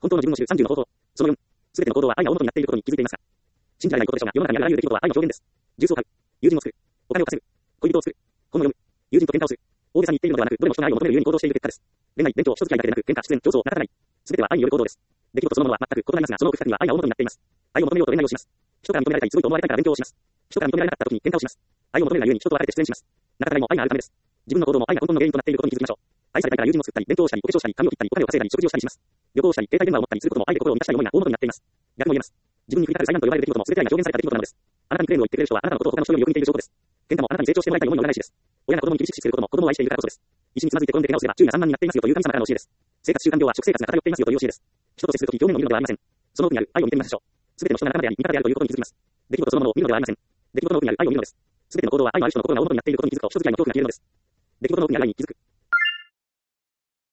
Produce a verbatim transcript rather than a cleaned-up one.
本当の自分を知るさんじゅうの方法。そのよん、すべての行動は愛が主とになっていることに気づいていますか。信じられないことでしょうが、世の中にあるあらゆる出来事は愛の表現です。ジュースを買う。友人を作る。お金を稼ぐ。恋人を作る。本を読む。友人と喧嘩をする。大げさに言っているのではなく、どれも人が愛を求めるように行動している結果です。恋愛、勉強、人付き合いだけでなく、喧嘩、出演、競争、仲違い。すべては愛による行動です。出来事そのものは全く異なりますが、その奥深くには愛が主とになっています。愛を求めようと恋愛をします。人から認められたい、すごいと思われたいから勉強をします。人から認められなかった時に喧嘩をします。愛を求めるがゆえに人と別れて出演します。仲違いも愛があるためです。自分の行動も愛が根本の原因となっていることに気づきましょう。愛されたいから友人を作ったり、勉強をしたり、お化粧したり、髪を切ったり、お金を稼いだり、食事をしたりします。旅行をしたり、携帯電話を持ったりすることも愛で心を満たしたい思いが大元になっています。逆も言えます。自分に降りかかる災難と呼ばれる出来事も全て愛が表現された出来事なのです。あなたにクレームを言ってくれる人はあなたのことを他の人よりよく見ている証拠です。喧嘩もあなたに成長してもらいたい思いの裏返しです。親が子供に厳しくしつけることも子供を愛しているからこそです。石につまずいて転んで怪我をすれば注意が散漫になっていますよという神様からの教えです。生活習慣病は食生活が偏っていますよという教えです。人と接するとき表面を見るのではありません。その奥にある愛を見てみましょう。すべての人が仲間であり味方であるということに気づきます。出来事そのものを見るのではありません。出来事の奥にある愛を見るのです。すべての行動は愛のある人の心が主とになっていることに気づくと人付き合いの恐怖が消えるのです。出来事の奥にある愛に気づく。